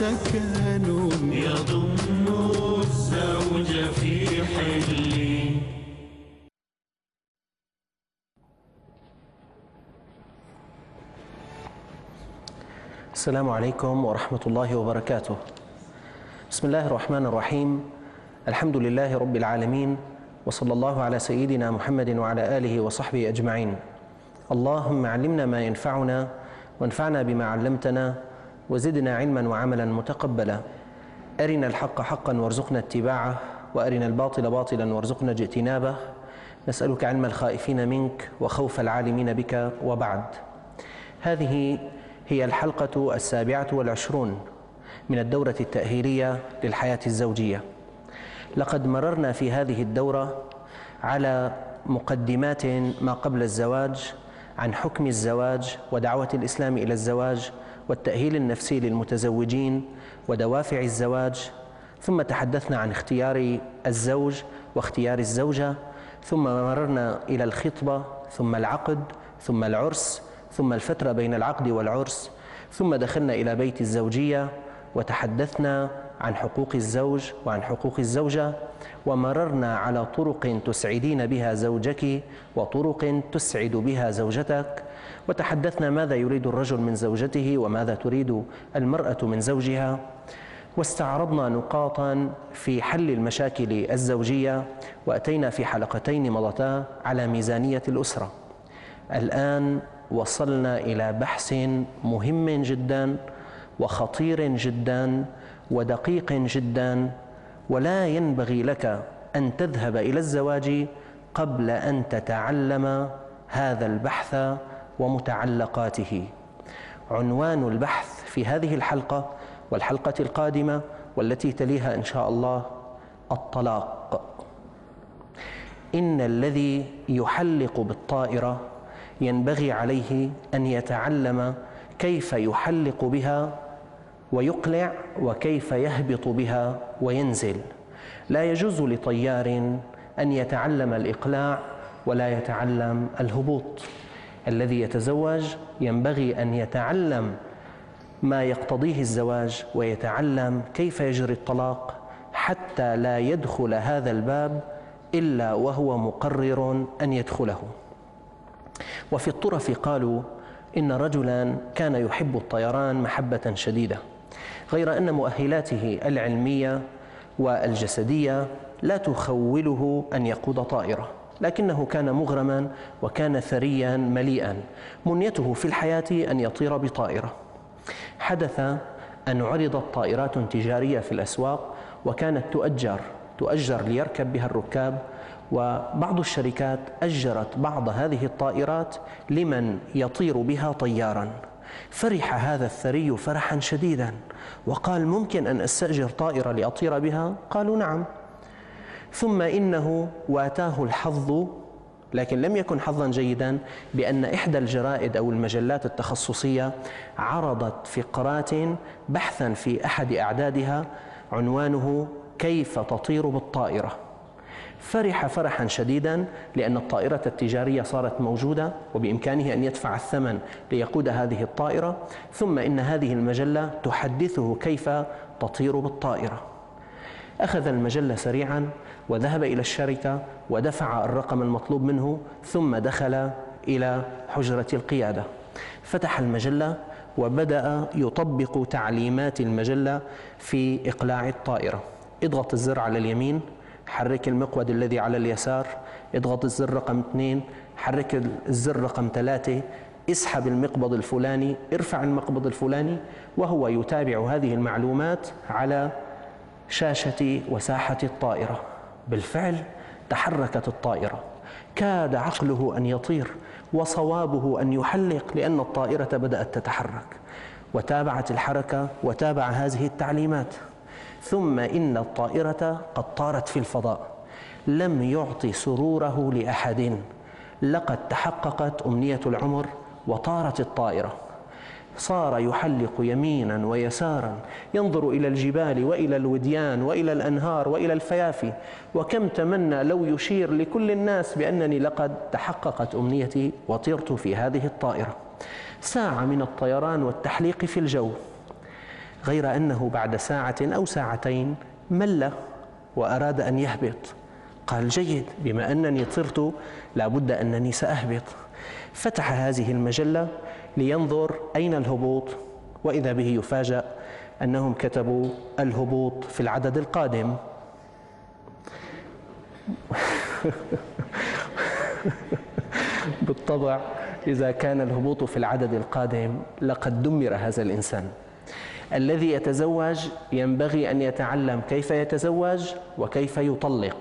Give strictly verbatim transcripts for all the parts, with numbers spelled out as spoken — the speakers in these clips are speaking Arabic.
سكن يضم الزوج في حله. السلام عليكم ورحمة الله وبركاته. بسم الله الرحمن الرحيم. الحمد لله رب العالمين، وصلى الله على سيدنا محمد وعلى آله وصحبه أجمعين. اللهم علمنا ما ينفعنا وانفعنا بما علمتنا وزدنا علما وعملا متقبلا. أرنا الحق حقا وارزقنا اتباعه، وأرنا الباطل باطلا وارزقنا اجتنابه. نسألك علم الخائفين منك وخوف العالمين بك، وبعد. هذه هي الحلقة السابعة والعشرون من الدورة التأهيلية للحياة الزوجية. لقد مررنا في هذه الدورة على مقدمات ما قبل الزواج، عن حكم الزواج ودعوة الإسلام إلى الزواج والتأهيل النفسي للمتزوجين ودوافع الزواج، ثم تحدثنا عن اختيار الزوج واختيار الزوجة، ثم مررنا إلى الخطبة، ثم العقد، ثم العرس، ثم الفترة بين العقد والعرس، ثم دخلنا إلى بيت الزوجية وتحدثنا عن حقوق الزوج وعن حقوق الزوجة، ومررنا على طرق تسعدين بها زوجك وطرق تسعد بها زوجتك، وتحدثنا ماذا يريد الرجل من زوجته وماذا تريد المرأة من زوجها، واستعرضنا نقاطا في حل المشاكل الزوجية، وأتينا في حلقتين مضتا على ميزانية الأسرة. الآن وصلنا إلى بحث مهم جدا وخطير جدا ودقيق جدا، ولا ينبغي لك أن تذهب إلى الزواج قبل أن تتعلم هذا البحث ومتعلقاته. عنوان البحث في هذه الحلقة والحلقة القادمة والتي تليها إن شاء الله: الطلاق. إن الذي يحلق بالطائرة ينبغي عليه أن يتعلم كيف يحلق بها ويقلع، وكيف يهبط بها وينزل. لا يجوز لطيار أن يتعلم الإقلاع ولا يتعلم الهبوط. الذي يتزوج ينبغي أن يتعلم ما يقتضيه الزواج ويتعلم كيف يجري الطلاق، حتى لا يدخل هذا الباب إلا وهو مقرر أن يدخله. وفي الطرف قالوا إن رجلا كان يحب الطيران محبة شديدة، غير أن مؤهلاته العلمية والجسدية لا تخوله أن يقود طائرة، لكنه كان مغرما وكان ثريا مليئا، منيته في الحياة أن يطير بطائرة. حدث أن عرضت طائرات تجارية في الأسواق، وكانت تؤجر تؤجر ليركب بها الركاب، وبعض الشركات أجرت بعض هذه الطائرات لمن يطير بها طيارا. فرح هذا الثري فرحا شديدا وقال: ممكن أن أستأجر طائرة لأطير بها؟ قالوا: نعم. ثم إنه واتاه الحظ، لكن لم يكن حظا جيدا، بأن إحدى الجرائد أو المجلات التخصصية عرضت فقرات بحثا في أحد أعدادها عنوانه: كيف تطير بالطائرة. فرح فرحا شديدا لأن الطائرة التجارية صارت موجودة وبإمكانه أن يدفع الثمن ليقود هذه الطائرة، ثم إن هذه المجلة تحدثه كيف تطير بالطائرة. أخذ المجلة سريعا وذهب إلى الشركة ودفع الرقم المطلوب منه، ثم دخل إلى حجرة القيادة، فتح المجلة وبدأ يطبق تعليمات المجلة في إقلاع الطائرة. اضغط الزر على اليمين، حرك المقود الذي على اليسار، اضغط الزر رقم اثنين، حرك الزر رقم ثلاثة، اسحب المقبض الفلاني، ارفع المقبض الفلاني، وهو يتابع هذه المعلومات على شاشة وساحة الطائرة. بالفعل تحركت الطائرة، كاد عقله أن يطير وصوابه أن يحلق، لأن الطائرة بدأت تتحرك، وتابعت الحركة وتابع هذه التعليمات. ثم إن الطائرة قد طارت في الفضاء. لم يعطي سروره لأحد. لقد تحققت أمنية العمر وطارت الطائرة. صار يحلق يمينا ويسارا، ينظر إلى الجبال وإلى الوديان وإلى الأنهار وإلى الفيافي، وكم تمنى لو يشير لكل الناس بأنني لقد تحققت أمنيتي وطرت في هذه الطائرة. ساعة من الطيران والتحليق في الجو. غير أنه بعد ساعة أو ساعتين مل وأراد أن يهبط. قال جيد، بما أنني طرت لابد أنني سأهبط. فتح هذه المجلة لينظر أين الهبوط، وإذا به يفاجأ أنهم كتبوا الهبوط في العدد القادم. بالطبع إذا كان الهبوط في العدد القادم لقد دمر هذا الإنسان. الذي يتزوج ينبغي أن يتعلم كيف يتزوج وكيف يطلق.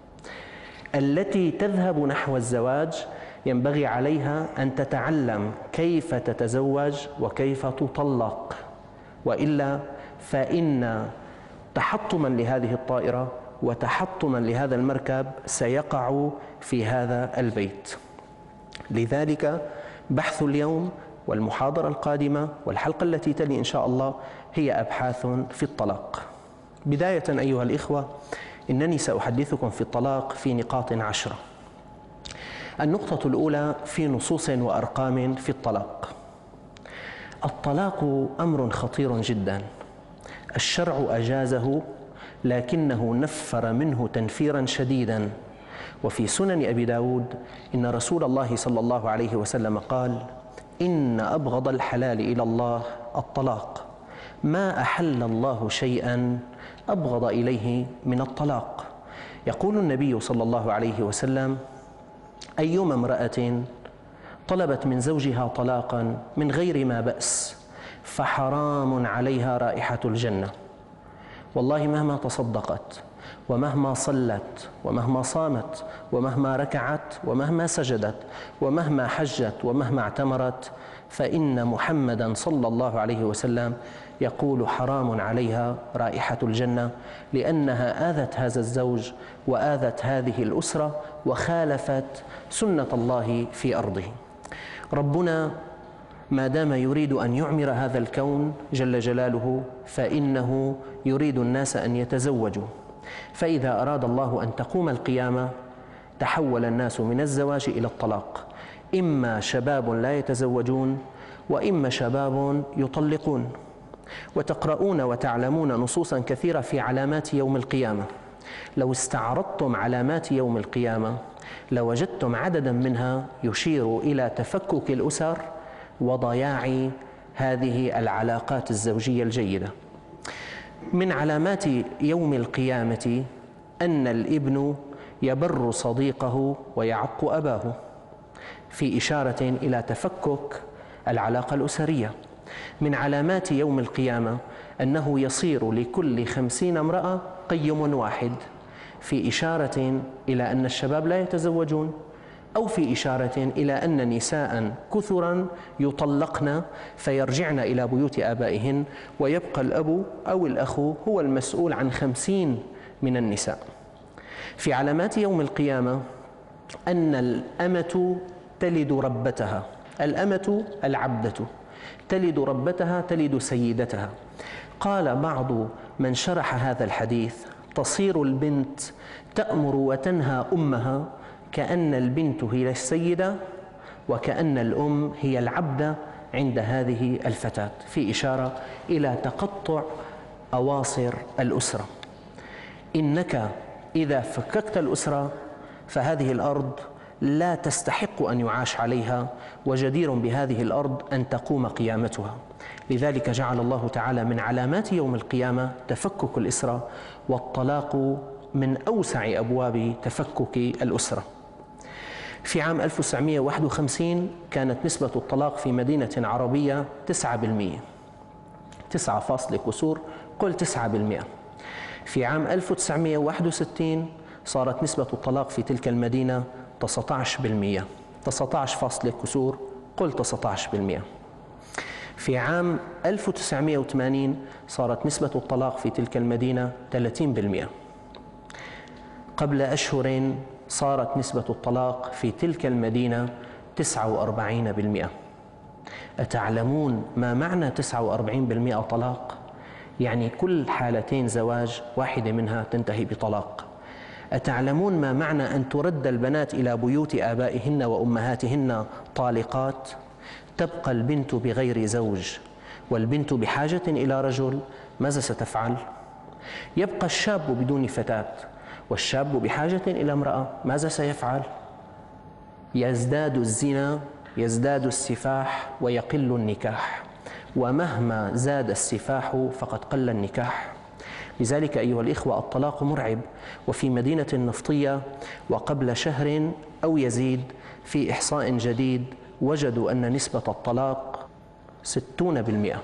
التي تذهب نحو الزواج ينبغي عليها أن تتعلم كيف تتزوج وكيف تطلق، وإلا فإن تحطما لهذه الطائرة وتحطما لهذا المركب سيقع في هذا البيت. لذلك بحث اليوم والمحاضرة القادمة والحلقة التي تلي إن شاء الله هي أبحاث في الطلاق. بداية أيها الإخوة، إنني سأحدثكم في الطلاق في نقاط عشرة. النقطة الأولى في نصوص وأرقام في الطلاق. الطلاق أمر خطير جدا، الشرع أجازه لكنه نفر منه تنفيرا شديدا. وفي سنن أبي داود إن رسول الله صلى الله عليه وسلم قال: إن أبغض الحلال إلى الله الطلاق، ما أحل الله شيئا أبغض إليه من الطلاق. يقول النبي صلى الله عليه وسلم: أيما امرأة طلبت من زوجها طلاقا من غير ما بأس فحرام عليها رائحة الجنة. والله مهما تصدقت ومهما صلت ومهما صامت ومهما ركعت ومهما سجدت ومهما حجت ومهما اعتمرت، فإن محمدا صلى الله عليه وسلم يقول حرام عليها رائحة الجنة، لأنها آذت هذا الزوج وآذت هذه الأسرة وخالفت سنة الله في أرضه. ربنا ما دام يريد أن يعمر هذا الكون جل جلاله فإنه يريد الناس أن يتزوجوا، فإذا أراد الله أن تقوم القيامة تحول الناس من الزواج إلى الطلاق، إما شباب لا يتزوجون وإما شباب يطلقون. وتقرؤون وتعلمون نصوصا كثيرة في علامات يوم القيامة. لو استعرضتم علامات يوم القيامة لوجدتم عددا منها يشير إلى تفكك الأسر وضياع هذه العلاقات الزوجية الجيدة. من علامات يوم القيامة أن الابن يبر صديقه ويعق أباه، في إشارة إلى تفكك العلاقة الأسرية. من علامات يوم القيامة أنه يصير لكل خمسين امرأة قيم واحد، في إشارة إلى أن الشباب لا يتزوجون، أو في إشارة إلى أن نساء كثرا يطلقن فيرجعن إلى بيوت آبائهن، ويبقى الأب أو الأخ هو المسؤول عن خمسين من النساء. في علامات يوم القيامة أن الأمة تلد ربتها، الأمة العبدة تلد ربتها تلد سيدتها. قال بعض من شرح هذا الحديث: تصير البنت تأمر وتنهى أمها كأن البنت هي السيدة وكأن الأم هي العبدة عند هذه الفتاة، في إشارة إلى تقطع أواصر الأسرة. إنك إذا فككت الأسرة فهذه الأرض لا تستحق أن يعاش عليها، وجدير بهذه الأرض أن تقوم قيامتها. لذلك جعل الله تعالى من علامات يوم القيامة تفكك الأسرة، والطلاق من أوسع أبواب تفكك الأسرة. في عام ألف وتسعمائة وواحد وخمسين كانت نسبة الطلاق في مدينة عربية تسعة بالمئة، تسعة فاصلة كسور، قل تسعة بالمئة. في عام ألف وتسعمائة وواحد وستين صارت نسبة الطلاق في تلك المدينة تسعة عشر بالمئة، تسعة عشر فاصلة كسور، قل تسعة عشر بالمئة. في عام ألف وتسعمائة وثمانين صارت نسبة الطلاق في تلك المدينة ثلاثين بالمئة. قبل أشهر صارت نسبة الطلاق في تلك المدينة تسعة وأربعين بالمئة. أتعلمون ما معنى تسعة وأربعين بالمئة طلاق؟ يعني كل حالتين زواج واحدة منها تنتهي بطلاق. أتعلمون ما معنى أن ترد البنات إلى بيوت آبائهن وأمهاتهن طالقات؟ تبقى البنت بغير زوج والبنت بحاجة إلى رجل، ماذا ستفعل؟ يبقى الشاب بدون فتاة، والشاب بحاجة إلى امرأة، ماذا سيفعل؟ يزداد الزنا، يزداد السفاح، ويقل النكاح، ومهما زاد السفاح فقد قل النكاح. لذلك أيها الإخوة الطلاق مرعب. وفي مدينة النفطية وقبل شهر أو يزيد في إحصاء جديد وجدوا أن نسبة الطلاق ستون بالمئة.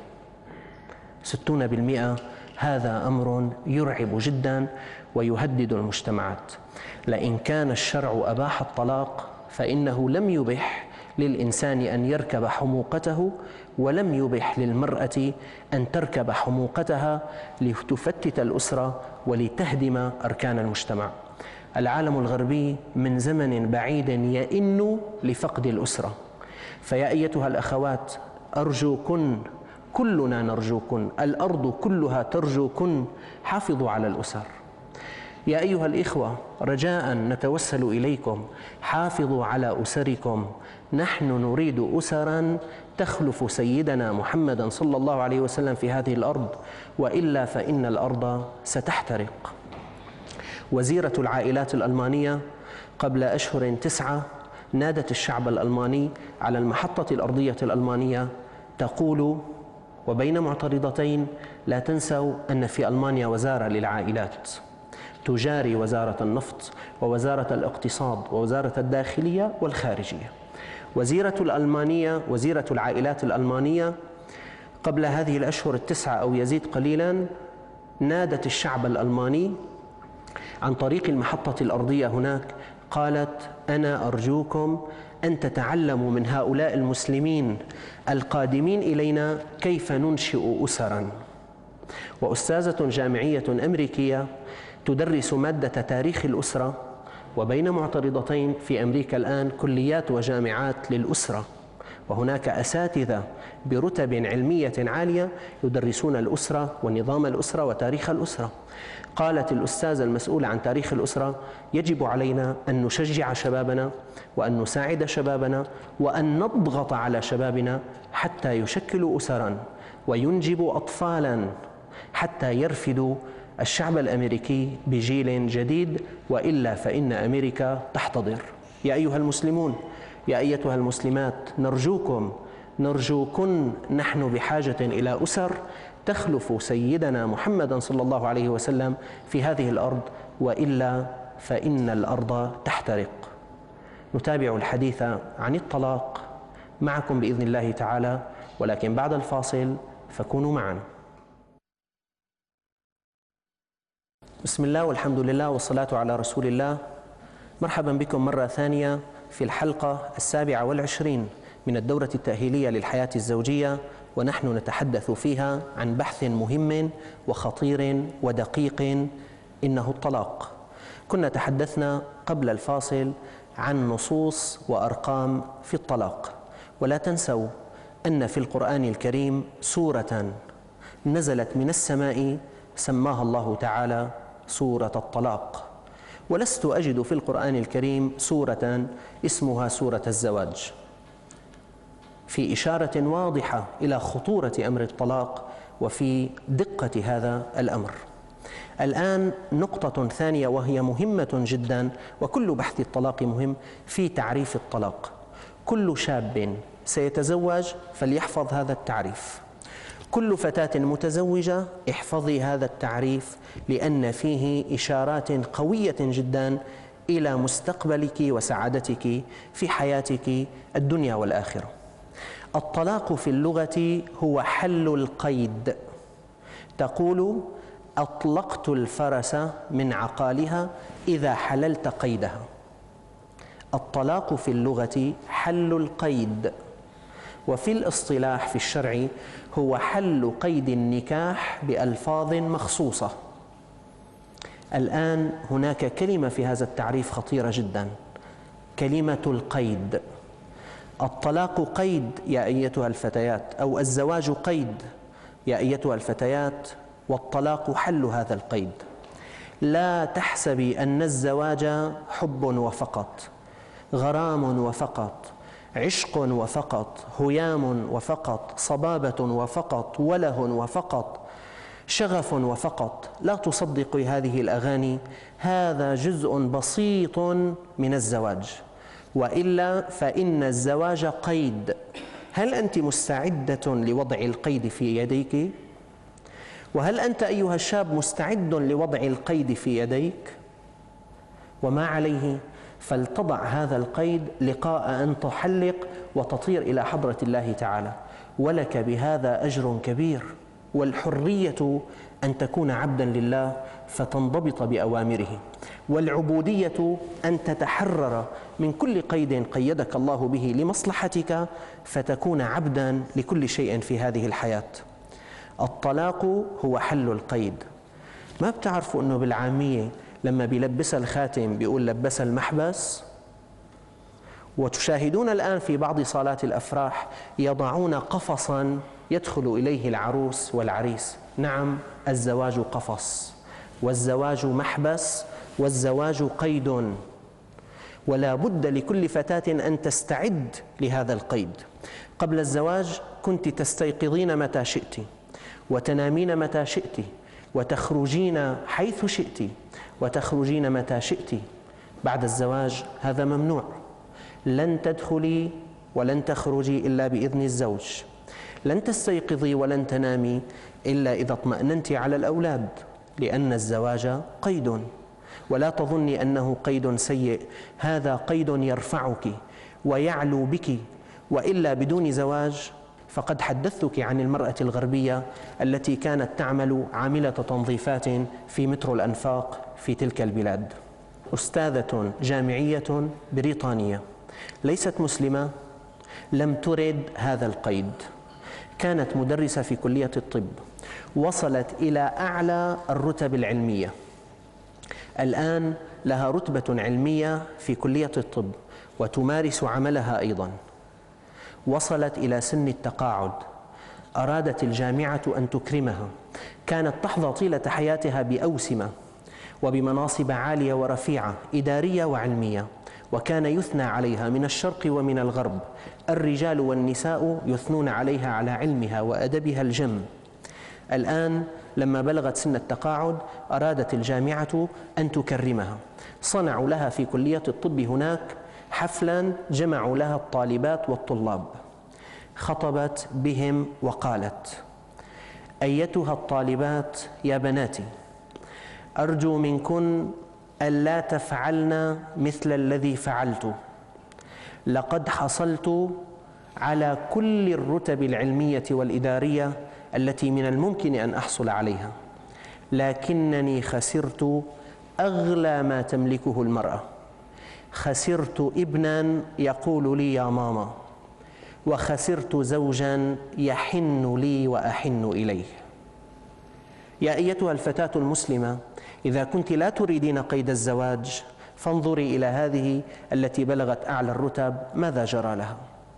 ستون بالمئة، هذا أمر يرعب جدا ويهدد المجتمعات. لئن كان الشرع أباح الطلاق فإنه لم يبح للإنسان أن يركب حموقته، ولم يبح للمرأة أن تركب حموقتها لتفتت الأسرة ولتهدم أركان المجتمع. العالم الغربي من زمن بعيد يئن لفقد الأسرة، فيا أيتها الأخوات أرجوكن، كلنا نرجوكن، الأرض كلها ترجوكن، حافظوا على الأسر. يا أيها الإخوة رجاء نتوسل إليكم، حافظوا على أسركم. نحن نريد أسرا تخلف سيدنا محمدا صلى الله عليه وسلم في هذه الأرض، وإلا فإن الأرض ستحترق. وزيرة العائلات الألمانية قبل أشهر تسعة نادت الشعب الألماني على المحطة الأرضية الألمانية تقول وبين معترضتين: لا تنسوا أن في ألمانيا وزارة للعائلات تجاري وزارة النفط ووزارة الاقتصاد ووزارة الداخلية والخارجية. وزيرة الألمانية وزيرة العائلات الألمانية قبل هذه الأشهر التسعة أو يزيد قليلا نادت الشعب الألماني عن طريق المحطة الأرضية هناك، قالت: أنا أرجوكم أن تتعلموا من هؤلاء المسلمين القادمين إلينا كيف ننشئ أسرا. وأستاذة جامعية أمريكية تدرس مادة تاريخ الأسرة، وبين معترضتين في أمريكا الآن كليات وجامعات للأسرة، وهناك أساتذة برتب علمية عالية يدرسون الأسرة ونظام الأسرة وتاريخ الأسرة. قالت الأستاذة المسؤولة عن تاريخ الأسرة: يجب علينا أن نشجع شبابنا وأن نساعد شبابنا وأن نضغط على شبابنا حتى يشكلوا أسرا وينجبوا أطفالا حتى يرفدوا الشعب الأمريكي بجيل جديد، وإلا فإن أمريكا تحتضر. يا أيها المسلمون، يا أيتها المسلمات، نرجوكم نرجوكن، نحن بحاجة إلى أسر تخلف سيدنا محمدا صلى الله عليه وسلم في هذه الأرض، وإلا فإن الأرض تحترق. نتابع الحديث عن الطلاق معكم بإذن الله تعالى، ولكن بعد الفاصل فكونوا معنا. بسم الله والحمد لله والصلاة على رسول الله. مرحبا بكم مرة ثانية في الحلقة السابعة والعشرين من الدورة التأهيلية للحياة الزوجية، ونحن نتحدث فيها عن بحث مهم وخطير ودقيق، إنه الطلاق. كنا تحدثنا قبل الفاصل عن نصوص وأرقام في الطلاق، ولا تنسوا أن في القرآن الكريم سورة نزلت من السماء سماها الله تعالى سورة الطلاق، ولست أجد في القرآن الكريم سورة اسمها سورة الزواج، في إشارة واضحة إلى خطورة أمر الطلاق وفي دقة هذا الأمر. الآن نقطة ثانية وهي مهمة جدا، وكل بحث الطلاق مهم، في تعريف الطلاق. كل شاب سيتزوج فليحفظ هذا التعريف، كل فتاة متزوجة احفظي هذا التعريف، لأن فيه إشارات قوية جدا إلى مستقبلك وسعادتك في حياتك الدنيا والآخرة. الطلاق في اللغة هو حل القيد. تقول: أطلقت الفرس من عقالها إذا حللت قيدها. الطلاق في اللغة حل القيد، وفي الاصطلاح في الشرع هو حل قيد النكاح بألفاظ مخصوصة. الآن هناك كلمة في هذا التعريف خطيرة جدا، كلمة القيد. الطلاق قيد يا أيتها الفتيات، أو الزواج قيد يا أيتها الفتيات، والطلاق حل هذا القيد. لا تحسبي أن الزواج حب وفقط، غرام وفقط، عشق وفقط، هيام وفقط، صبابة وفقط، وله وفقط، شغف وفقط. لا تصدقي هذه الأغاني، هذا جزء بسيط من الزواج، وإلا فإن الزواج قيد. هل أنت مستعدة لوضع القيد في يديك؟ وهل أنت أيها الشاب مستعد لوضع القيد في يديك؟ وما عليه فلتضع هذا القيد لقاء أن تحلق وتطير إلى حضرة الله تعالى، ولك بهذا أجر كبير. والحرية أن تكون عبدا لله فتنضبط بأوامره، والعبودية أن تتحرر من كل قيد قيدك الله به لمصلحتك فتكون عبدا لكل شيء في هذه الحياة. الطلاق هو حل القيد. ما بتعرفوا أنه بالعامية لما بيلبسها الخاتم بيقول لبسها المحبس؟ وتشاهدون الآن في بعض صالات الأفراح يضعون قفصا يدخل إليه العروس والعريس. نعم، الزواج قفص، والزواج محبس، والزواج قيد، ولا بد لكل فتاة أن تستعد لهذا القيد. قبل الزواج كنت تستيقظين متى شئت، وتنامين متى شئت، وتخرجين حيث شئت، وتخرجين متى شئت. بعد الزواج هذا ممنوع، لن تدخلي ولن تخرجي إلا بإذن الزوج، لن تستيقظي ولن تنامي إلا إذا اطمأننت على الأولاد، لأن الزواج قيد. ولا تظني أنه قيد سيء، هذا قيد يرفعك ويعلو بك، وإلا بدون زواج فقد حدثتك عن المرأة الغربية التي كانت تعمل عاملة تنظيفات في مترو الأنفاق في تلك البلاد، أستاذة جامعية بريطانية، ليست مسلمة، لم ترد هذا القيد، كانت مدرسة في كلية الطب، وصلت إلى أعلى الرتب العلمية، الآن لها رتبة علمية في كلية الطب وتمارس عملها أيضا. وصلت إلى سن التقاعد، أرادت الجامعة أن تكرمها، كانت تحظى طيلة حياتها بأوسمة وبمناصب عالية ورفيعة إدارية وعلمية، وكان يثنى عليها من الشرق ومن الغرب، الرجال والنساء يثنون عليها على علمها وأدبها الجم. الآن لما بلغت سن التقاعد أرادت الجامعة أن تكرمها، صنعوا لها في كلية الطب هناك حفلا جمعوا لها الطالبات والطلاب، خطبت بهم وقالت: أيتها الطالبات يا بناتي، أرجو منكن ألا تفعلن مثل الذي فعلت، لقد حصلت على كل الرتب العلمية والإدارية التي من الممكن أن أحصل عليها، لكنني خسرت أغلى ما تملكه المرأة، خسرت ابنا يقول لي يا ماما، وخسرت زوجا يحن لي وأحن إليه. يا أيتها الفتاة المسلمة، إذا كنت لا تريدين قيد الزواج فانظري إلى هذه التي بلغت أعلى الرتب ماذا جرى لها.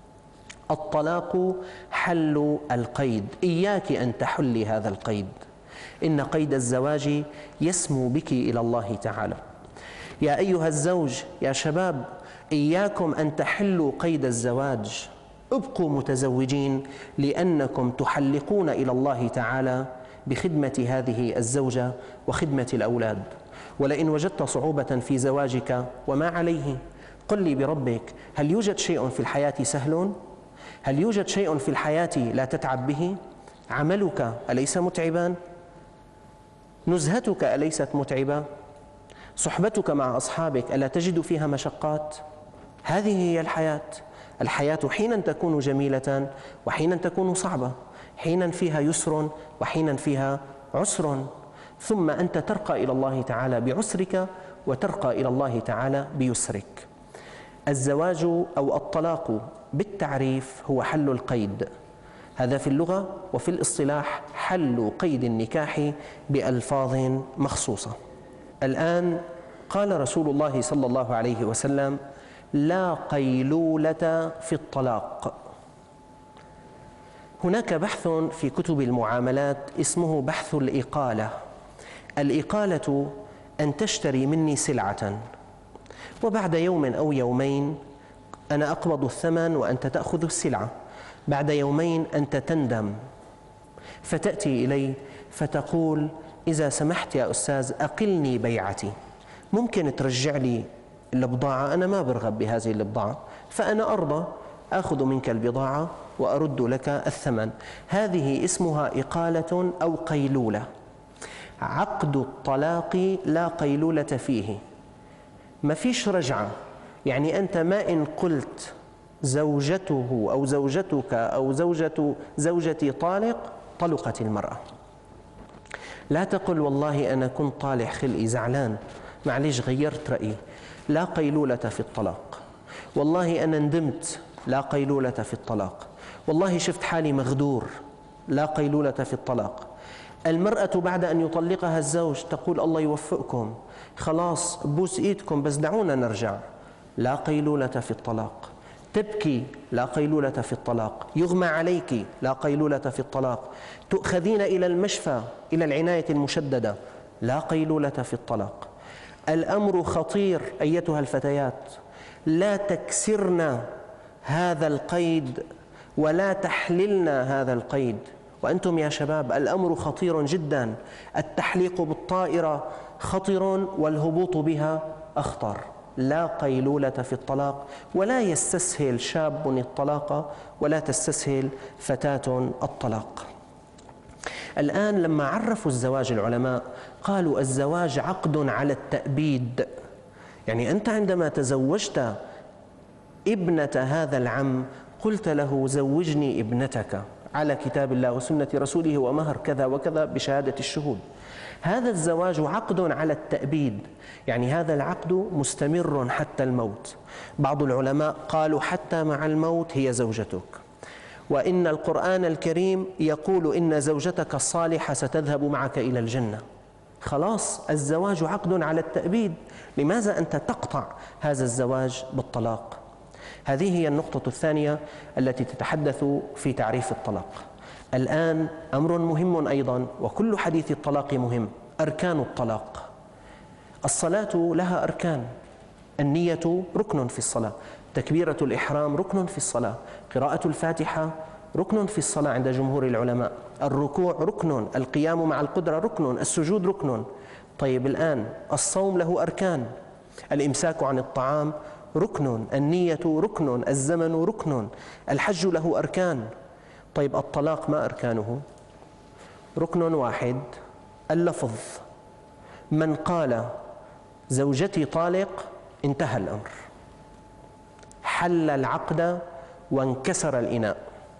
الطلاق حل القيد، إياك أن تحلي هذا القيد، إن قيد الزواج يسمو بك إلى الله تعالى. يا أيها الزوج، يا شباب، إياكم أن تحلوا قيد الزواج، ابقوا متزوجين لأنكم تحلقون إلى الله تعالى بخدمة هذه الزوجة وخدمة الأولاد. ولئن وجدت صعوبة في زواجك وما عليه، قل لي بربك: هل يوجد شيء في الحياة سهل؟ هل يوجد شيء في الحياة لا تتعب به؟ عملك أليس متعبا؟ نزهتك أليست متعبة؟ صحبتك مع أصحابك ألا تجد فيها مشقات؟ هذه هي الحياة. الحياة حينا تكون جميلة وحينا تكون صعبة، حينا فيها يسر وحينا فيها عسر، ثم أنت ترقى إلى الله تعالى بعسرك وترقى إلى الله تعالى بيسرك. الزواج أو الطلاق بالتعريف هو حل القيد، هذا في اللغة، وفي الاصطلاح حل قيد النكاح بألفاظ مخصوصة. الآن قال رسول الله صلى الله عليه وسلم: لا قيلولة في الطلاق. هناك بحث في كتب المعاملات اسمه بحث الإقالة. الإقالة أن تشتري مني سلعة وبعد يوم أو يومين أنا أقبض الثمن وأنت تأخذ السلعة، بعد يومين أنت تندم فتأتي إلي فتقول إذا سمحت يا أستاذ أقلني بيعتي، ممكن ترجع لي البضاعة؟ أنا ما برغب بهذه البضاعة، فأنا أرضى أخذ منك البضاعة وأرد لك الثمن. هذه اسمها إقالة أو قيلولة. عقد الطلاق لا قيلولة فيه، ما فيش رجعة. يعني أنت ما إن قلت زوجته أو زوجتك أو زوجة زوجتي طالق، طلقت المرأة. لا تقل والله أنا كنت طالع خلقي زعلان معليش غيرت رأيي، لا قيلولة في الطلاق. والله أنا ندمت، لا قيلولة في الطلاق. والله شفت حالي مغدور، لا قيلولة في الطلاق. المرأة بعد أن يطلقها الزوج تقول الله يوفقكم، خلاص بوس إيدكم بس دعونا نرجع، لا قيلولة في الطلاق. تبكي، لا قيلولة في الطلاق. يغمى عليك، لا قيلولة في الطلاق. تؤخذين إلى المشفى إلى العناية المشددة، لا قيلولة في الطلاق. الأمر خطير أيتها الفتيات، لا تكسرن هذا القيد ولا تحللن هذا القيد. وأنتم يا شباب الأمر خطير جدا، التحليق بالطائرة خطر والهبوط بها أخطر. لا قيلولة في الطلاق، ولا يستسهل شاب الطلاق ولا تستسهل فتاة الطلاق. الآن لما عرفوا الزواج العلماء قالوا الزواج عقد على التأبيد. يعني أنت عندما تزوجت ابنة هذا العم قلت له زوجني ابنتك على كتاب الله وسنة رسوله ومهر كذا وكذا بشهادة الشهود. هذا الزواج عقد على التأبيد، يعني هذا العقد مستمر حتى الموت. بعض العلماء قالوا حتى مع الموت هي زوجتك، وإن القرآن الكريم يقول إن زوجتك الصالحة ستذهب معك إلى الجنة. خلاص الزواج عقد على التأبيد، لماذا أنت تقطع هذا الزواج بالطلاق؟ هذه هي النقطة الثانية التي تتحدث في تعريف الطلاق. الآن أمر مهم أيضا، وكل حديث الطلاق مهم، أركان الطلاق. الصلاة لها أركان، النية ركن في الصلاة، تكبيرة الإحرام ركن في الصلاة، قراءة الفاتحة ركن في الصلاة عند جمهور العلماء، الركوع ركن، القيام مع القدرة ركن، السجود ركن. طيب الآن الصوم له أركان، الإمساك عن الطعام ركن، النية ركن، الزمن ركن، الحج له أركان. طيب الطلاق ما أركانه؟ ركن واحد، اللفظ. من قال زوجتي طالق انتهى الأمر، حل العقد وانكسر الإناء.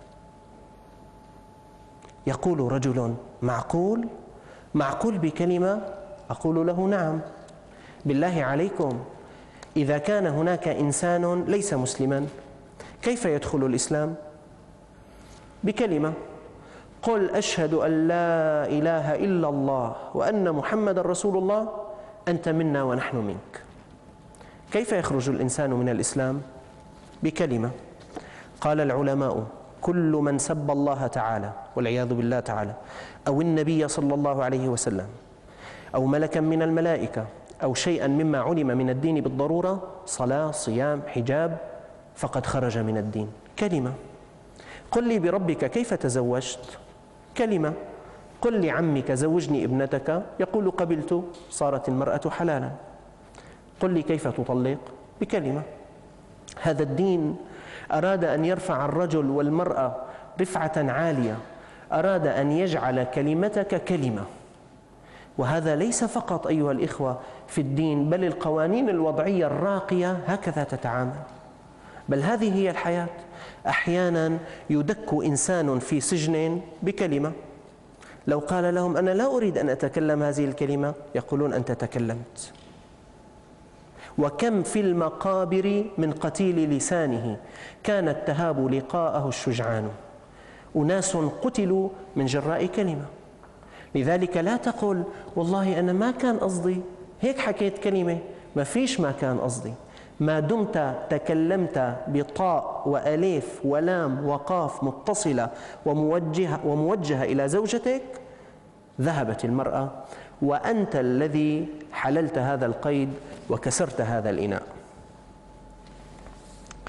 يقول رجل معقول؟ معقول بكلمة؟ أقول له نعم. بالله عليكم إذا كان هناك إنسان ليس مسلما كيف يدخل الإسلام؟ بكلمة، قل أشهد أن لا إله إلا الله وأن محمد رسول الله، أنت منا ونحن منك. كيف يخرج الإنسان من الإسلام؟ بكلمة. قال العلماء كل من سب الله تعالى والعياذ بالله تعالى أو النبي صلى الله عليه وسلم أو ملكا من الملائكة أو شيئا مما علم من الدين بالضرورة، صلاة صيام حجاب، فقد خرج من الدين. كلمة. قل لي بربك كيف تزوجت؟ كلمة. قل لعمك زوجني ابنتك، يقول قبلت، صارت المرأة حلالا. قل لي كيف تطلق؟ بكلمة. هذا الدين أراد أن يرفع الرجل والمرأة رفعة عالية، أراد أن يجعل كلمتك كلمة. وهذا ليس فقط أيها الإخوة في الدين، بل القوانين الوضعية الراقية هكذا تتعامل. بل هذه هي الحياة. أحيانا يدك إنسان في سجن بكلمة، لو قال لهم أنا لا أريد أن أتكلم هذه الكلمة يقولون أنت تكلمت. وكم في المقابر من قتيل لسانه كانت تهاب لقاءه الشجعان، أناس قتلوا من جراء كلمة. لذلك لا تقل والله أنا ما كان قصدي، هيك حكيت كلمة، ما فيش ما كان قصدي. ما دمت تكلمت بطاء وأليف ولام وقاف متصلة وموجهة, وموجهة إلى زوجتك، ذهبت المرأة، وأنت الذي حللت هذا القيد وكسرت هذا الإناء.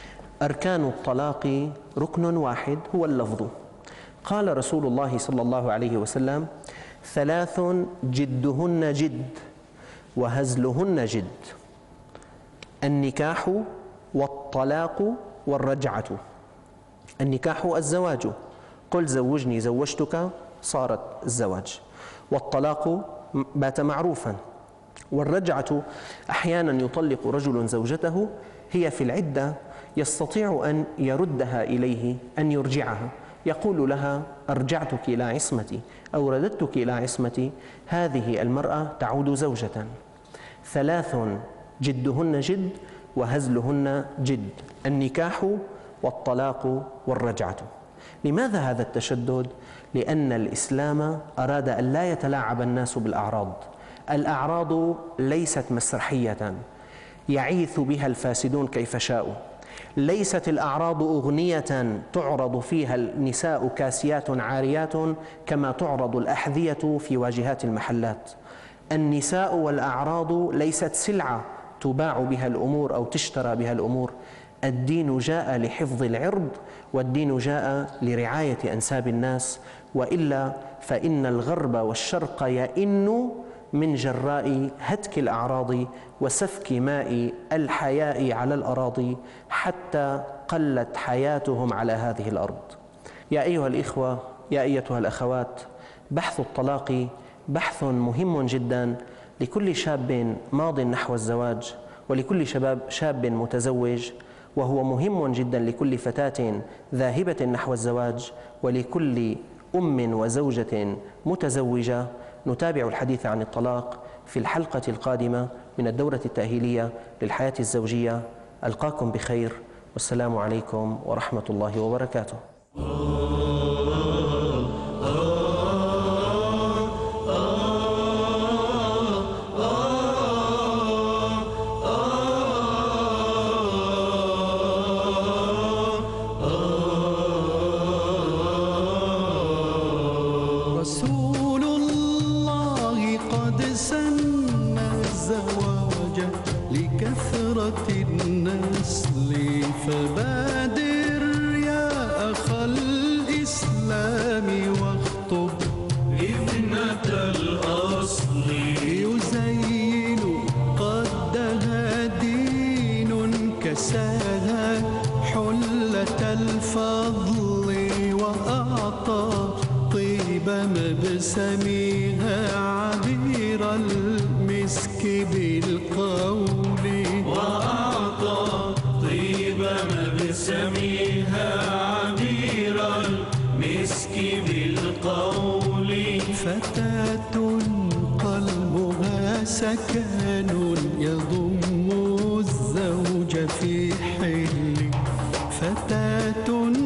أركان الطلاق ركن واحد هو اللفظ. قال رسول الله صلى الله عليه وسلم: ثلاث جدهن جد وهزلهن جد: النكاح والطلاق والرجعة. النكاح الزواج، قل زوجني زوجتك، صارت الزواج. والطلاق بات معروفا. والرجعة أحيانا يطلق رجل زوجته، هي في العدة يستطيع أن يردها إليه، أن يرجعها، يقول لها: أرجعتك إلى عصمتي أو رددتك إلى عصمتي. هذه المرأة تعود زوجة. ثلاث جدهن جد وهزلهن جد: النكاح والطلاق والرجعة. لماذا هذا التشدد؟ لأن الإسلام أراد أن لا يتلاعب الناس بالأعراض. الأعراض ليست مسرحية يعيث بها الفاسدون كيف شاءوا. ليست الأعراض أغنية تعرض فيها النساء كاسيات عاريات كما تعرض الأحذية في واجهات المحلات. النساء والأعراض ليست سلعة تباع بها الأمور أو تشترى بها الأمور. الدين جاء لحفظ العرض، والدين جاء لرعاية أنساب الناس، وإلا فإن الغرب والشرق يئن من جراء هتك الأعراض وسفك ماء الحياء على الأراضي، حتى قلت حياتهم على هذه الأرض. يا أيها الإخوة، يا أيتها الأخوات، بحث الطلاق بحث مهم جدا لكل شاب ماض نحو الزواج، ولكل شباب شاب متزوج، وهو مهم جدا لكل فتاة ذاهبة نحو الزواج، ولكل أم وزوجة متزوجة. نتابع الحديث عن الطلاق في الحلقة القادمة من الدورة التأهيلية للحياة الزوجية. ألقاكم بخير، والسلام عليكم ورحمة الله وبركاته. رسول الله قد سن الزواج لكثرة النسل، فبادر يا أخ الإسلام واخطب ابنة الأصل. يزين قدها دين كساها حلة الفضل، وأعطى طيب مبسمها عبير المسك بالقول. وأعطى طيب مبسمها عبير المسك بالقول. فتاة قلبها سكن يضم الزوج في حل. فتاة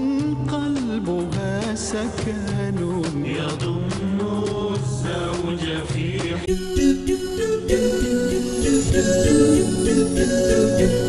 قلبها سكن يضم الزوج في حل.